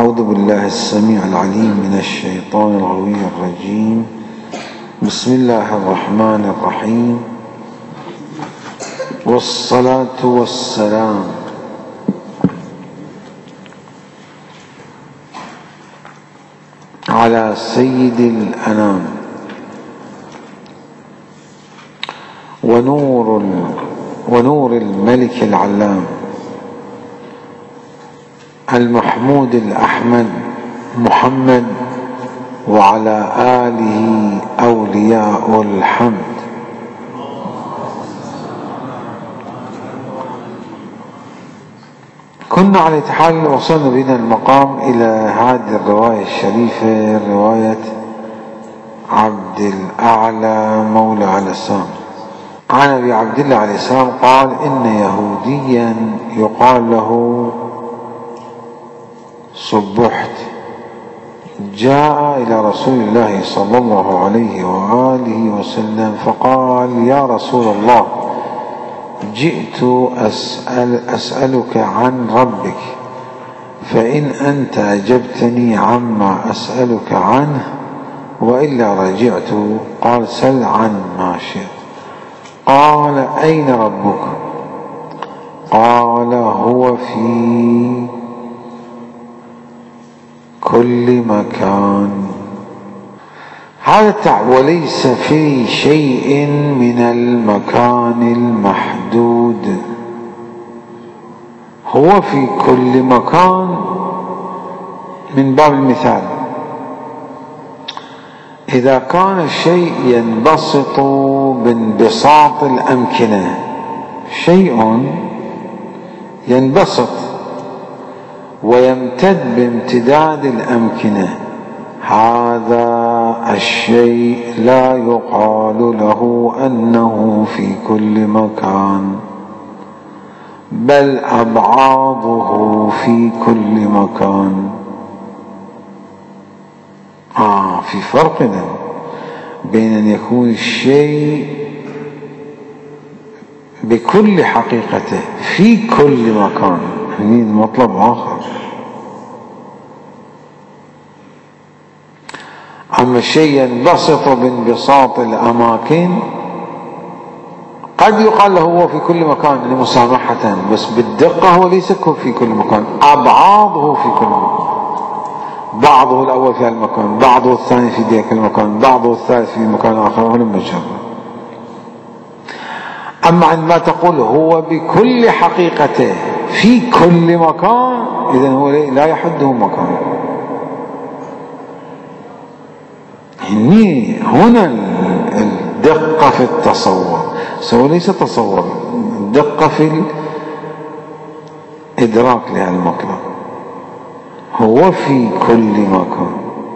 أعوذ بالله السميع العليم من الشيطان الغوي الرجيم. بسم الله الرحمن الرحيم، والصلاة والسلام على سيد الأنام ونور الملك العلام المحمود الأحمد محمد، وعلى آله أولياء الحمد. كنا على حال وصلنا بنا المقام إلى هذه الرواية الشريفة، رواية عبد الأعلى مولى على السلام عن أبي عبد الله عليه السلام قال: إن يهوديا يقال له صبحت جاء إلى رسول الله صلى الله عليه وآله وسلم فقال: يا رسول الله، جئت أسألك عن ربك، فإن أنت أجبتني عما أسألك عنه وإلا رجعت. قال: سل عن ما شئت. قال: أين ربك؟ قال: هو في كل مكان. هذا التعب وليس في شيء من المكان المحدود، هو في كل مكان من باب المثال. إذا كان الشيء ينبسط بانبساط الأمكنة، شيء ينبسط ويمتد بامتداد الأمكنة، هذا الشيء لا يقال له أنه في كل مكان، بل أبعاضه في كل مكان. في فرق بين أن يكون الشيء بكل حقيقته في كل مكان، يعني مطلب آخر. أما الشيء ينبسط بانبساط الأماكن قد يقال له هو في كل مكان مسامحة، بس بالدقة هو ليس في كل مكان، أبعاضه في كل مكان، بعضه الأول في المكان، بعضه الثاني في ذاك المكان، بعضه الثالث في مكان آخر، ولما جرى. أما عندما تقول هو بكل حقيقته في كل مكان، إذن هو لا يحده مكان. هنا الدقة في التصور، سوى ليس تصور، الدقة في الإدراك لهذا المطلب. هو في كل مكان.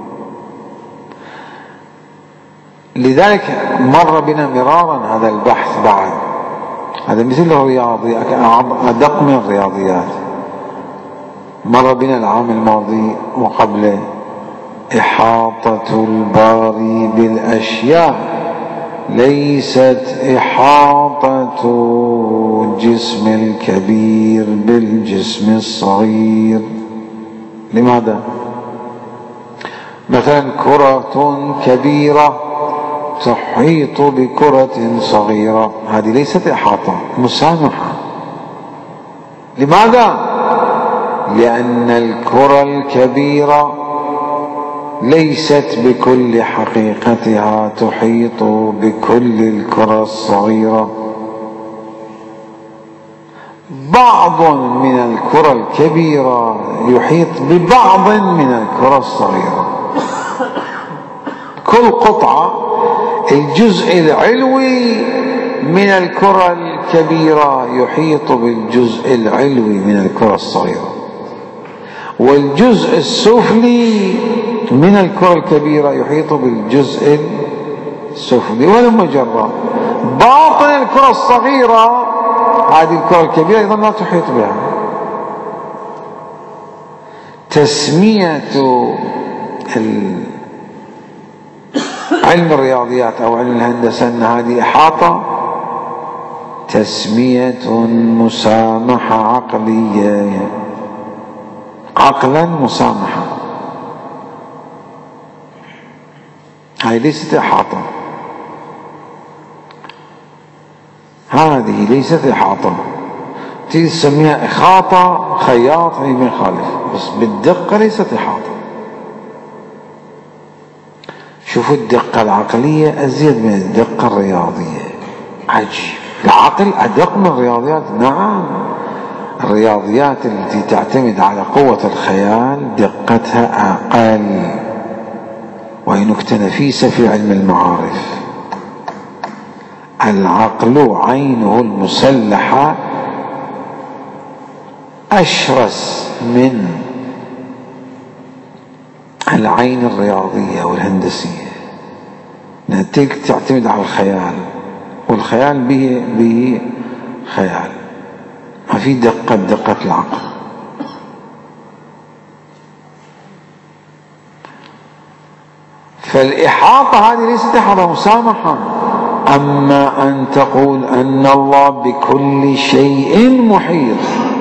لذلك مر بنا مرارا هذا البحث بعد، هذا مثل الرياضي، أدق من الرياضيات. مر بنا العام الماضي وقبله إحاطة الباري بالأشياء ليست إحاطة الجسم الكبير بالجسم الصغير. لماذا؟ مثلا كرة كبيرة تحيط بكرة صغيرة، هذه ليست إحاطة، مسامحة. لماذا؟ لأن الكرة الكبيرة ليست بكل حقيقتها تحيط بكل الكرة الصغيرة، بعض من الكرة الكبيرة يحيط ببعض من الكرة الصغيرة. كل قطعة الجزء العلوي من الكرة الكبيرة يحيط بالجزء العلوي من الكرة الصغيرة، والجزء السفلي من الكرة الكبيرة يحيط بالجزء السفلي، ولما جرى باطن الكرة الصغيرة، هذه الكرة الكبيرة أيضا لا تحيط بها. تسمية علم الرياضيات أو علم الهندسة أن هذه إحاطة، تسمية مسامحة عقلية، عقلا مسامحة. هاي ليست إحاطة، هذه ليست إحاطة. تيجي تسميها إخاطة، خياط، هي ما يخالف، بس بالدقة ليست إحاطة. شوفوا الدقة العقلية أزيد من الدقة الرياضية. عجيب، العقل أدق من الرياضيات. نعم، الرياضيات التي تعتمد على قوة الخيال دقتها أقل، وهي نكتة نفيسة في علم المعارف. العقل عينه المسلحة أشرس من العين الرياضية والهندسية، لأن تلك تعتمد على الخيال، والخيال به خيال، ما في دقة العقل. فالإحاطة هذه ليست إحاطة مسامحة. أما أن تقول أن الله بكل شيء محيط،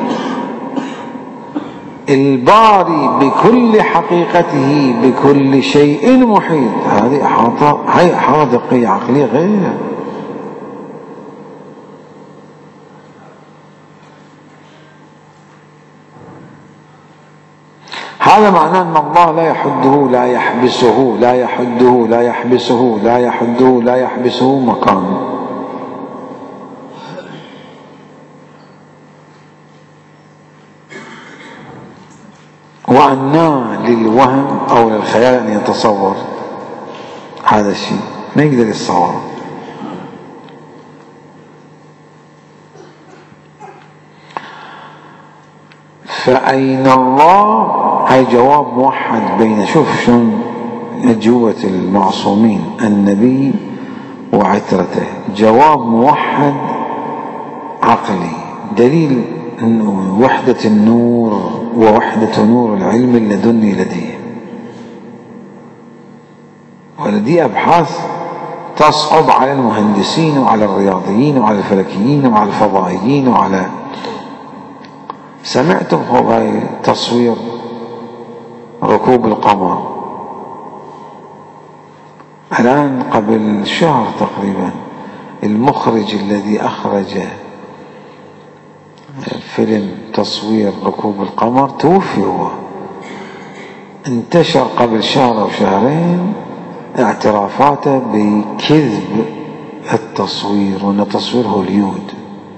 الباري بكل حقيقته بكل شيء محيط، هذه إحاطة، هي إحاطة دقية عقلية غير. هذا معناه أن الله لا يحده، لا يحبسه، لا يحده، لا يحبسه، لا يحده، لا يحبسه مكان. وأن للوهم أو للخيال أن يتصور هذا الشيء، ما يقدر يتصور. فأين الله؟ هاي جواب موحد بين، شوف شلون أجوبة المعصومين النبي وعترته، جواب موحد عقلي، دليل أنه وحدة النور ووحدة نور العلم اللدني لديه. ولدي أبحاث تصعب على المهندسين وعلى الرياضيين وعلى الفلكيين وعلى الفضائيين وعلى، سمعتم هاي تصوير ركوب القمر الآن قبل شهر تقريبا، المخرج الذي أخرج فيلم تصوير ركوب القمر توفي. هو انتشر قبل شهر أو شهرين اعترافاته بكذب التصوير، وأنه تصوير هوليود.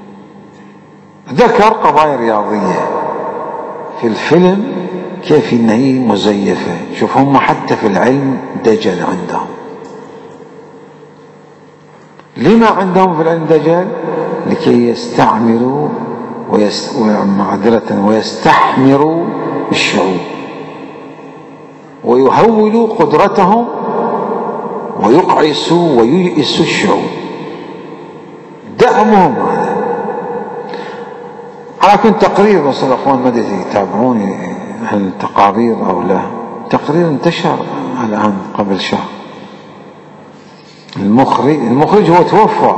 ذكر قضايا رياضية في الفيلم كيف إن هي مزيفة. شوف هم حتى في العلم دجل عندهم. لما عندهم في العلم دجل؟ لكي يستعمروا معذرة ويستحمروا الشعوب ويهولوا قدرتهم ويقعسوا وييئسوا الشعوب. دعمهم هذا. على كل تقرير، بس الأخوان ما يتابعوني هل تقارير أو لا، تقرير انتشر الآن قبل شهر. المخرج هو توفى،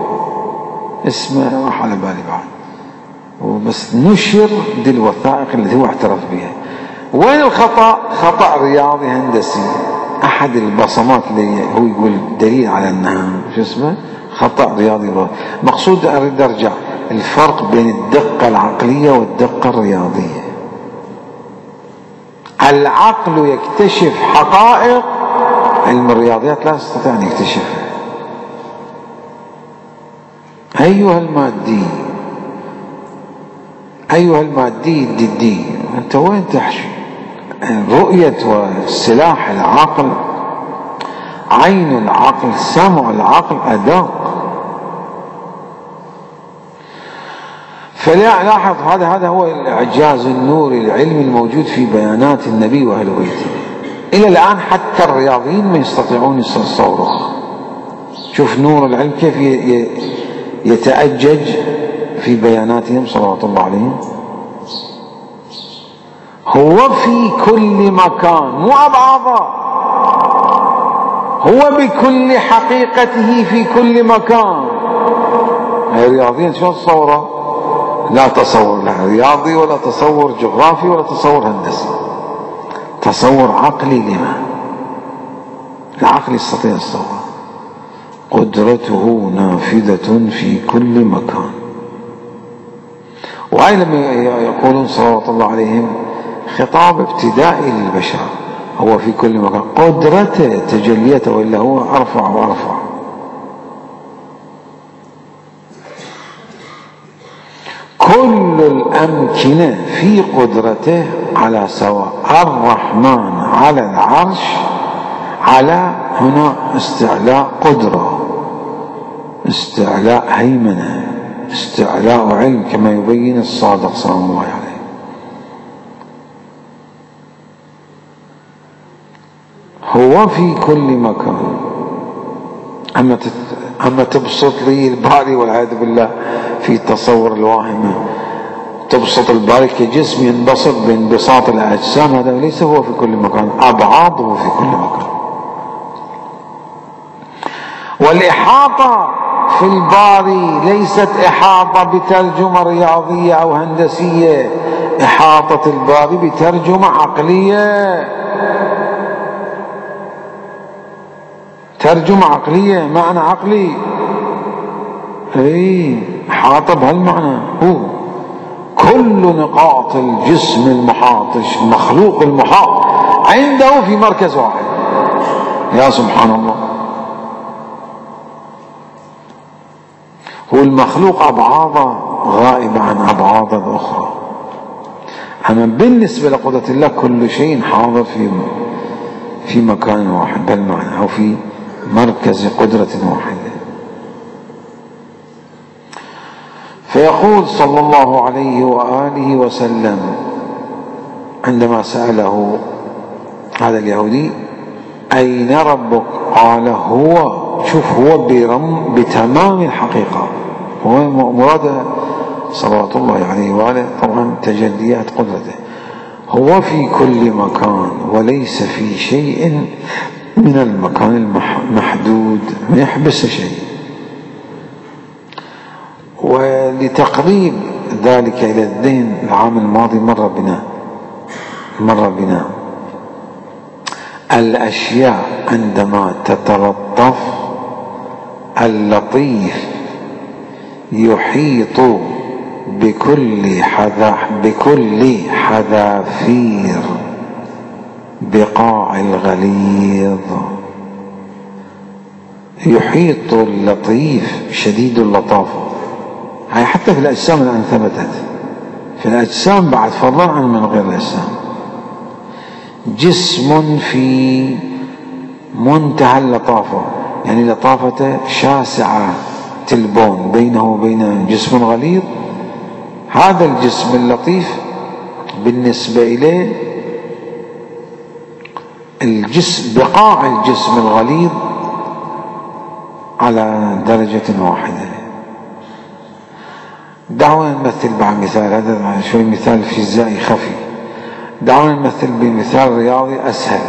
اسمه راح على بالي بعد، وبس نشر دي الوثائق اللي هو اعترف بها. وين الخطأ؟ خطأ رياضي هندسي. أحد البصمات اللي هو يقول دليل على أنها شو اسمه خطأ رياضي. مقصود أريد أرجع الفرق بين الدقة العقلية والدقة الرياضية. العقل يكتشف حقائق علم الرياضيات لا يستطيع أن يكتشفها. أيها المادي، أيها المادي الدي، أنت وين تحشي؟ رؤية وسلاح العقل، عين العقل، سمع العقل أدق. فلاحظ هذا هو الإعجاز النوري العلمي الموجود في بيانات النبي وأهل بيته. إلى الآن حتى الرياضيين ما يستطيعون يتصوروها. شوف نور العلم كيف يتأجج في بياناتهم صلوات الله عليهم. هو في كل مكان، مو أبعاضا، هو بكل حقيقته في كل مكان. هاي الرياضيين شو تصوره؟ لا تصور لا رياضي ولا تصور جغرافي ولا تصور هندسي، تصور عقلي. لما؟ العقل يستطيع الصواب. قدرته نافذة في كل مكان. وهي لما يقولون صلوات الله عليهم خطاب ابتدائي للبشر، هو في كل مكان، قدرته تجليته، وإلا هو أرفع وأرفع. كل الأمكنة في قدرته على سواء. الرحمن على العرش، على هنا استعلاء قدرة، استعلاء هيمنة، استعلاء علم، كما يبين الصادق سلام الله عليه. هو في كل مكان. أما تبسط لي الباري والعياذ بالله في التصور الواهمة، تبسط الباري كجسم ينبسط بانبساط الأجسام، هذا ليس هو في كل مكان، أبعاضه في كل مكان. والإحاطة في الباري ليست إحاطة بترجمة رياضية أو هندسية، إحاطة الباري بترجمة عقلية، ترجمة عقلية، معنى عقلي. إحاطة بهالمعنى. هو كل نقاط الجسم المحاط، المخلوق المحاط عنده في مركز واحد. يا سبحان الله. هو المخلوق أبعاضه غائبة عن أبعاض الأخرى. أما بالنسبة لقدرة الله كل شيء حاضر في مكان واحد بالمعنى، أو في مركز قدرة واحدة. فيقول صلى الله عليه وآله وسلم عندما سأله هذا اليهودي أين ربك؟ قال هو، شوف، هو بتمام الحقيقة، هو مراد صلوات الله عليه وآله طبعا تجليات قدرته. هو في كل مكان وليس في شيء من المكان المحدود، ما يحبس شيء. ولتقريب ذلك إلى الذهن، العام الماضي مر بنا الأشياء عندما تتلطف، اللطيف يحيط بكل حذافير بقاع الغليظ. يحيط اللطيف شديد اللطافة. هاي حتى في الأجسام الآن ثبتت، في الأجسام بعد فضلا عن من غير الأجسام. جسم في منتهى اللطافة، يعني لطافته شاسعة البون بينه وبين جسم غليظ. هذا الجسم اللطيف بالنسبة إليه بقاع الجسم الغليظ على درجة واحدة. دعونا نمثل بعد مثال، هذا شوي مثال فيزيائي خفي. دعونا نمثل بمثال رياضي أسهل،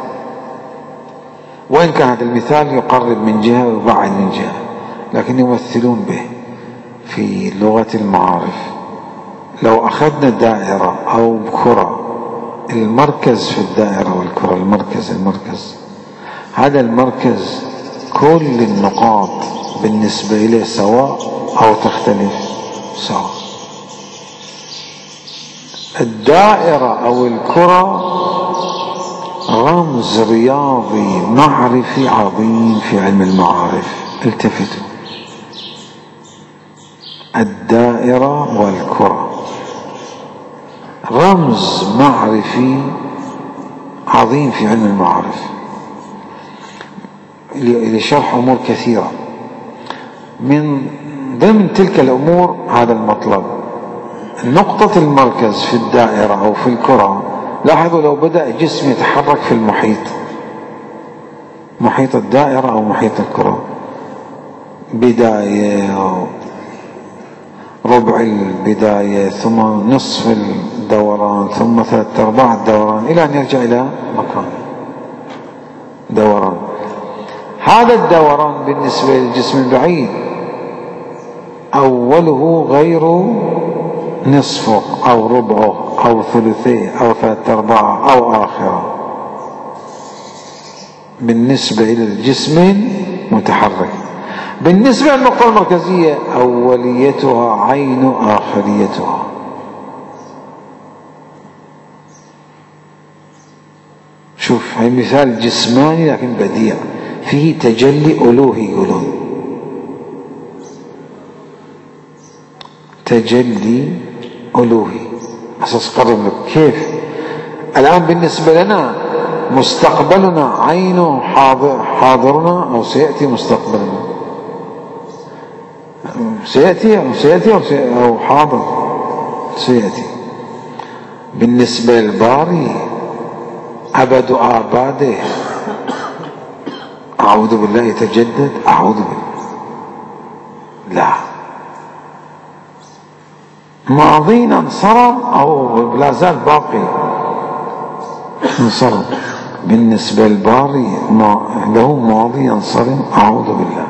وإن كان هذا المثال يقرب من جهة ويبعد من جهة، لكن يمثلون به في لغة المعارف. لو أخذنا دائرة أو كرة، المركز في الدائرة والكرة، المركز هذا المركز كل النقاط بالنسبة إليه سواء أو تختلف سواء. الدائرة أو الكرة رمز رياضي معرفي عظيم في علم المعارف. التفتوا، الدائرة والكرة رمز معرفي عظيم في علم المعارف لشرح أمور كثيرة. من ضمن تلك الأمور هذا المطلب، نقطة المركز في الدائرة أو في الكرة. لاحظوا لو بدأ جسم يتحرك في المحيط، محيط الدائرة أو محيط الكرة، بداية، ربع البداية، ثم نصف الدوران، ثم 3/4 الدوران، إلى أن يرجع إلى مكان دوران. هذا الدوران بالنسبة للجسم البعيد أوله غير نصفه أو ربعه أو ثلثيه أو 3/4 أو آخره. بالنسبة إلى الجسم متحرك. بالنسبة للنقطة المركزية أوليتها عين آخريتها. شوف هاي مثال جسماني لكن بديع، فيه تجلي ألوهي، يقولون تجلي ألوهي. أساس قرب لك كيف الآن بالنسبة لنا مستقبلنا عينه حاضرنا أو سيأتي مستقبلنا، سيأتي أو حاضر سيأتي. بالنسبة للباري أبد آباده، أعوذ بالله يتجدد، أعوذ بالله لا، ماضينا انصرم أو لا زال باقي انصرم. بالنسبة للباري له ماضي ينصرم، أعوذ بالله.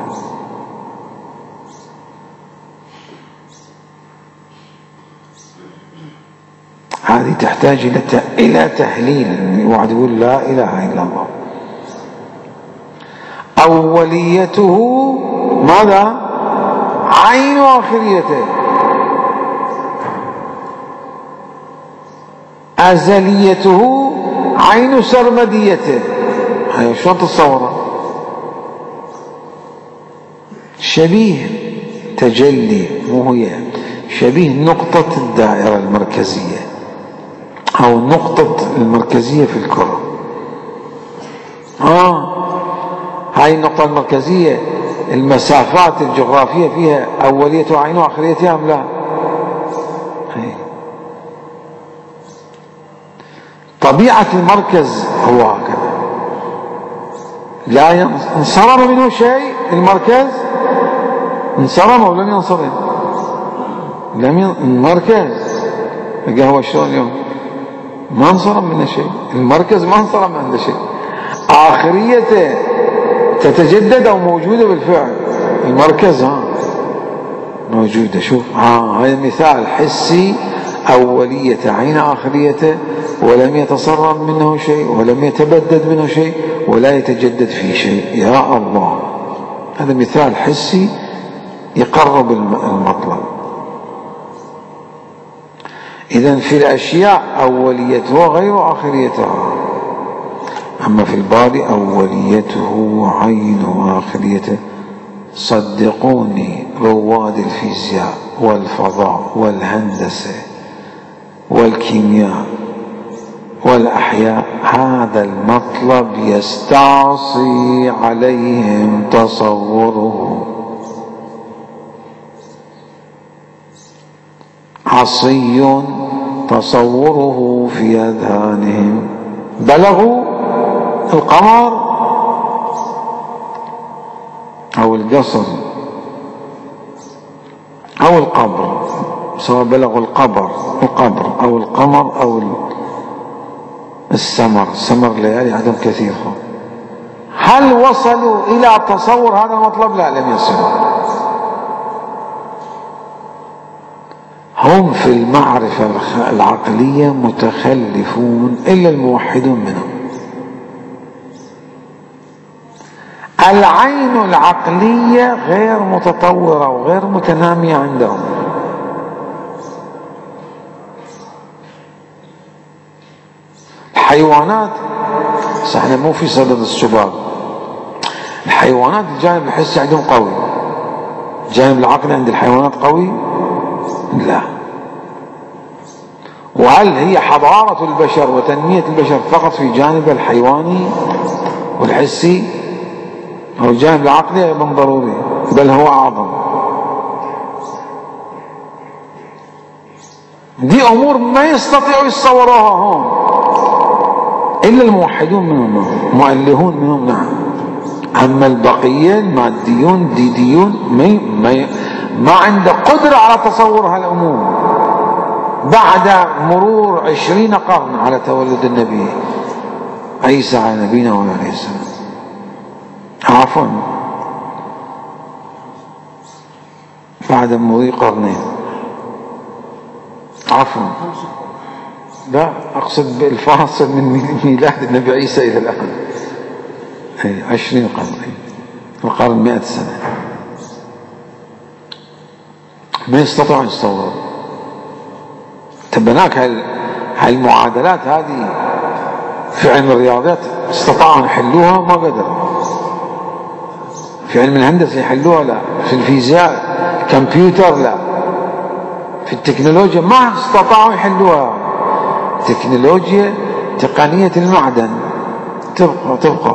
هذه تحتاج إلى تهليل. واحد يقول لا إله إلا الله. أوليته ماذا؟ عين آخريته. أزليته عين سرمديته. هاي شلون تتصورها؟ شبيه تجلي، مو هي شبيه نقطة الدائرة المركزية أو النقطة المركزية في الكرة. هاي النقطة المركزية المسافات الجغرافية فيها أولية وعين وآخريتها أم لا؟ طبيعة المركز هو هكذا، لا انصرم منه شيء. المركز انصرم أو لم ينصرم؟ المركز هو شلون اليوم ما انصرم منه شيء، المركز ما انصرم من عنده شيء، آخريته تتجدد أو موجودة بالفعل. المركز موجودة. شوف هذا مثال حسي، أولية عين آخريته ولم يتصرم منه شيء ولم يتبدد منه شيء ولا يتجدد فيه شيء. يا الله، هذا مثال حسي يقرب المطلب. إذن في الأشياء أوليتها غير آخريتها، أما في الباري أوليته عين آخريته. صدقوني رواد الفيزياء والفضاء والهندسة والكيمياء والأحياء هذا المطلب يستعصي عليهم تصوره، عصي تصوره في أذهانهم. بلغوا القمر أو القصر أو القبر، سواء بلغوا القبر أو القمر أو السمر ليالي عدم كثير. هل وصلوا إلى تصور هذا المطلب؟ لا، لم يصلوا. هم في المعرفة العقلية متخلفون إلا الموحدون منهم. العين العقلية غير متطورة وغير متنامية عندهم. الحيوانات احنا مو في صدد السباق. الحيوانات الجانب الحسي عندهم قوي، الجانب العقلي عند الحيوانات قوي؟ لا. وهل هي حضارة البشر وتنمية البشر فقط في جانب الحيواني والحسي؟ هو الجانب العقلي أيضا ضروري، بل هو أعظم. دي أمور ما يستطيعوا يتصوروها هم إلا الموحدون منهم، مؤلهون منهم. نعم. أما البقية الماديون ديديون ما عنده قدرة على تصور هالأمور بعد مرور 20 قرن على تولد النبي عيسى على نبينا وعليه السلام. عفوا، بعد مضي قرنين. عفوا، لا أقصد بالفاصل من ميلاد النبي عيسى إلى الآن. 20 قرن، القرن 100 سنة، ما يستطيعون يستوعبون. تبناك هالمعادلات هذه في علم الرياضيات استطاعوا يحلوها؟ ما قدروا. في علم الهندسة يحلوها؟ لا. في الفيزياء الكمبيوتر لا. في التكنولوجيا ما استطاعوا يحلوها. تكنولوجيا تقنية المعدن تبقى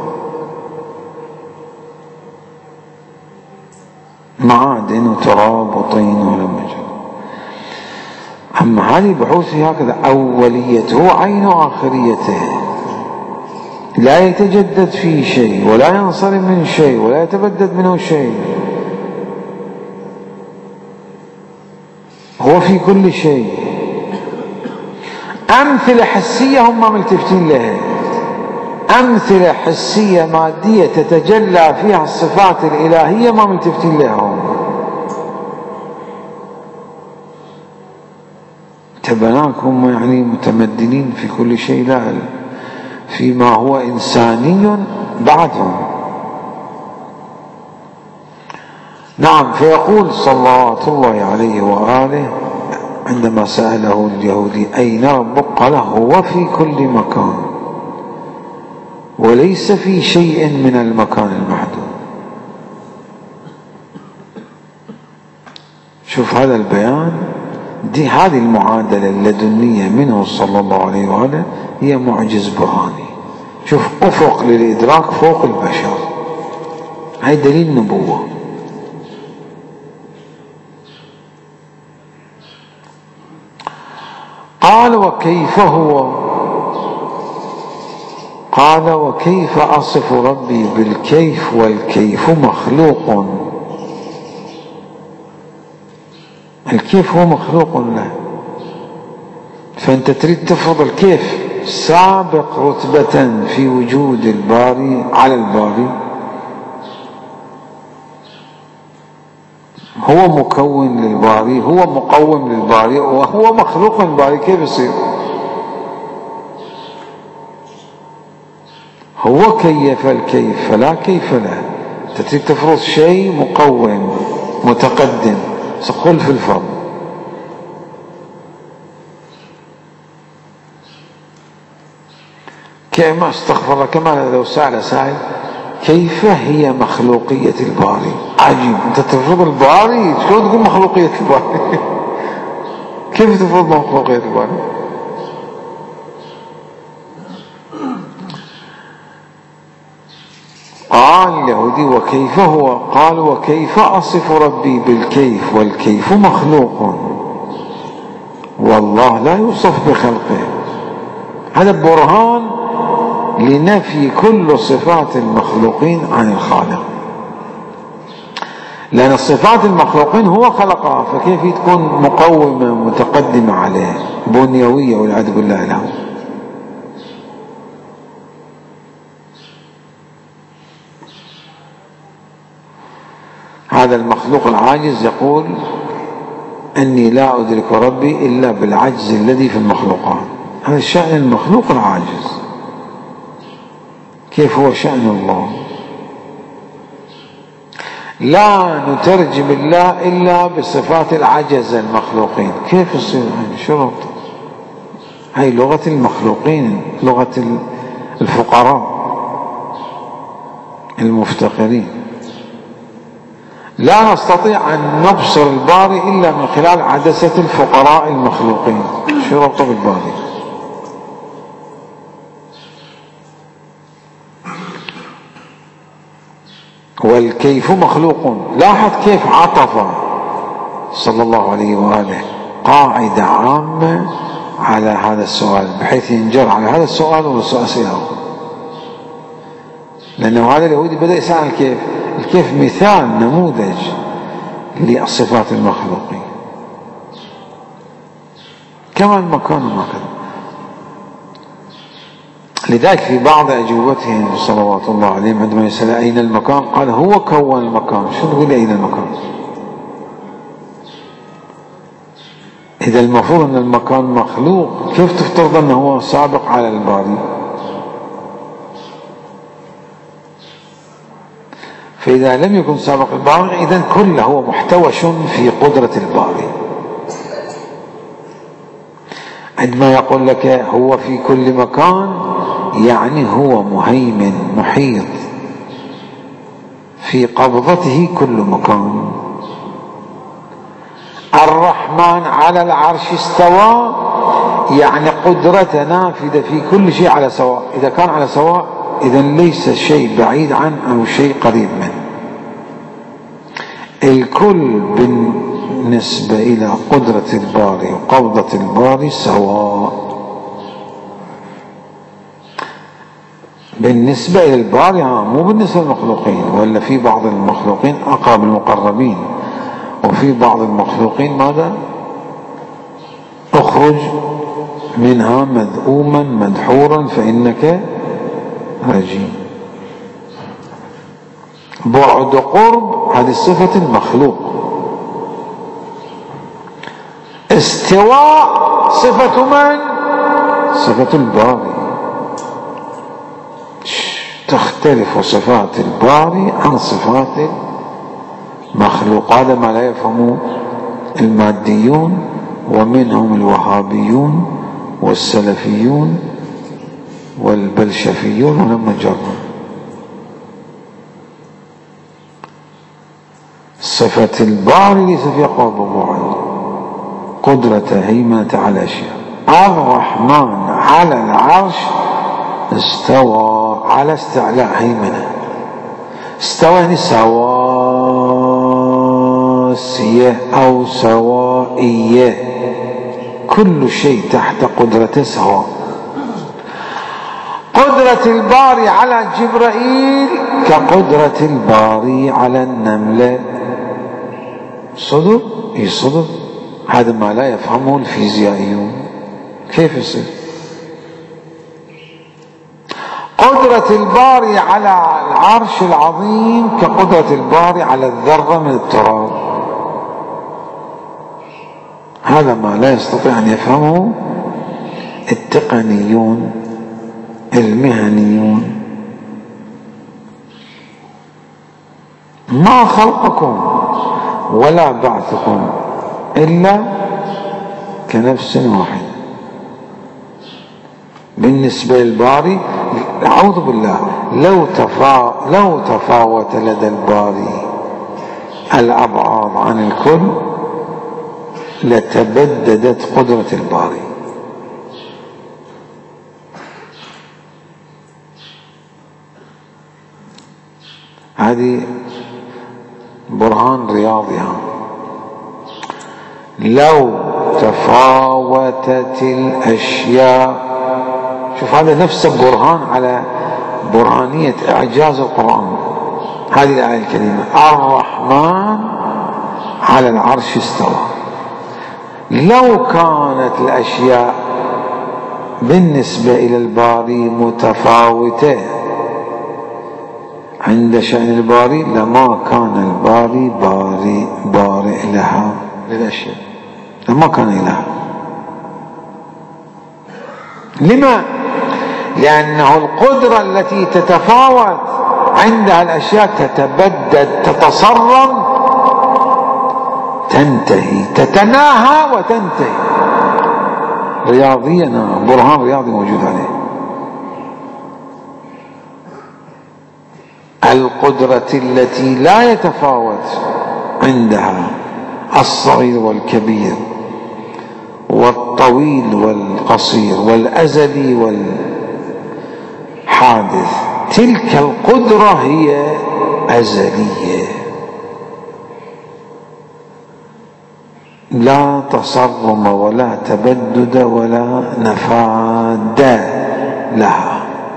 معادن وتراب وطين ولمجر. أما هذه البحوث هكذا، أوليته عين آخريته، لا يتجدد فيه شيء ولا ينصرم من شيء ولا يتبدد منه شيء، هو في كل شيء. أمثلة حسية هم ما ملتفتين لها، أمثلة حسية مادية تتجلى فيها الصفات الإلهية ما ملتفتين لها. تبناك هم يعني متمدنين في كل شيء، لا فيما هو إنساني بعدهم. نعم. فيقول صلوات الله عليه وآله عندما سأله اليهودي أين ربك؟ قال هو في كل مكان وليس في شيء من المكان المحدود. شوف هذا البيان، هذه المعادلة اللدنية منه صلى الله عليه وآله هي معجز برهاني. شوف أفق للإدراك فوق البشر، هاي دليل نبوة. قال وكيف هو؟ قال وكيف أصف ربي بالكيف والكيف مخلوق. الكيف هو مخلوق له، فأنت تريد تفرض الكيف سابق رتبة في وجود الباري على الباري. هو مكون للباري، هو مقوم للباري، وهو مخلوق للباري. كيف يصير؟ هو كيف الكيف فلا كيف له. تريد تفرض شيء مقوم متقدم، سقل في الفرض. كما استغفر الله، كما لو سأل سائل كيف هي مخلوقية الباري؟ عجيب، انت تفرض الباري شلون تقول مخلوقية الباري؟ كيف تفرض مخلوقية الباري؟ قال اليهودي وكيف هو؟ قال وكيف أصف ربي بالكيف والكيف مخلوق والله لا يوصف بخلقه. هذا برهان لنفي كل صفات المخلوقين عن الخالق، لأن الصفات المخلوقين هو خلقها، فكيف تكون مقومة متقدمة عليه بنيوية والعياذ بالله له. هذا المخلوق العاجز يقول أني لا أدرك ربي إلا بالعجز الذي في المخلوقات. هذا شأن المخلوق العاجز. كيف هو شأن الله؟ لا نترجم الله إلا بصفات العجز المخلوقين. كيف يصير؟ شو ربط؟ هاي لغة المخلوقين، لغة الفقراء المفتقرين. لا نستطيع أن نبصر الباري إلا من خلال عدسة الفقراء المخلوقين. شو ربط بالباري؟ والكيف مخلوق. لاحظ كيف عطف صلى الله عليه وآله قاعدة عامة على هذا السؤال بحيث ينجر على هذا السؤال والسؤال، لأنه هذا اليهودي بدأ يسأل الكيف. الكيف مثال نموذج لصفات المخلوقين، كما المكان وهكذا. لذلك في بعض أجوبتهم صلوات الله عليهم عندما يسأل أين المكان قال هو كون المكان. شو تقول أين المكان؟ إذا المفروض أن المكان مخلوق، كيف تفترض أنه هو سابق على الباري؟ فإذا لم يكن سابق الباري إذن كله هو محتوش في قدرة الباري. عندما يقول لك هو في كل مكان يعني هو مهيمن محيط في قبضته كل مكان. الرحمن على العرش استوى يعني قدرته نافذة في كل شيء على سواء. إذا كان على سواء إذن ليس شيء بعيد عنه أو شيء قريب منه. الكل بالنسبة إلى قدرة الباري وقبضة الباري سواء. بالنسبة إلى الباري مو بالنسبة للمخلوقين، ولا في بعض المخلوقين أقرب المقربين، وفي بعض المخلوقين ماذا؟ اخرج منها مذءوما مدحورا فإنك رجيم. بعد قرب هذه صفة المخلوق. استواء صفة من؟ صفة الباري. تختلف صفات الباري عن صفات المخلوق. هذا ما لا يفهمه الماديون، ومنهم الوهابيون والسلفيون والبلشفيون ولما جروا. صفة الباري ليس في قرب وبعد، قدرة هيمنة على الأشياء. الرحمن على العرش استوى على استعلاء هيمنة. استوى يعني سواسية أو سوائية، كل شيء تحت قدرته سواء. قدرة الباري على جبرائيل كقدرة الباري على النملة. صدق؟ اي صدق. هذا ما لا يفهمه الفيزيائيون. كيف يصير؟ قدرة الباري على العرش العظيم كقدرة الباري على الذرة من التراب. هذا ما لا يستطيع أن يفهمه التقنيون المهنيون. ما خلقكم ولا بعثكم إلا كنفس واحدة. بالنسبة للباري أعوذ بالله، لو تفاوت لدى الباري الأبعاد عن الكل لتبددت قدرة الباري. هذه برهان رياضي. لو تفاوتت الأشياء، شوف هذا نفسه برهان على برهانية إعجاز القرآن. هذه الآية الكريمة الرحمن على العرش استوى. لو كانت الأشياء بالنسبة إلى الباري متفاوتة عند شأن الباري لما كان الباري بارئ لها للأشياء، لما كان إله. لما؟ لأنه القدرة التي تتفاوت عندها الأشياء تتبدد، تتصرم، تنتهي، تتناهى وتنتهي. رياضيا برهان رياضي موجود عليه. القدرة التي لا يتفاوت عندها الصغير والكبير والطويل والقصير والأزلي والحادث، تلك القدرة هي أزلية لا تصرم ولا تبدد ولا نفاد لها.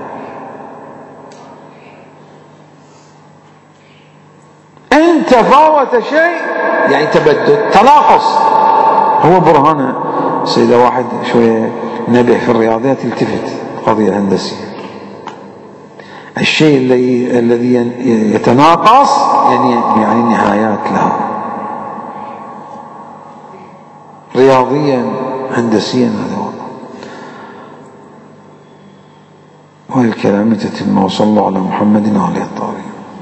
إن تفاوت شيء يعني تبدد، تناقص. هو برهانه سيدة واحد شوية نبه في الرياضيات التفت قضية هندسية. الشيء الذي يتناقص يعني نهايات له، رياضيا هندسيا. هذا هو. والكلام تتم. وصلى الله على محمد وعلى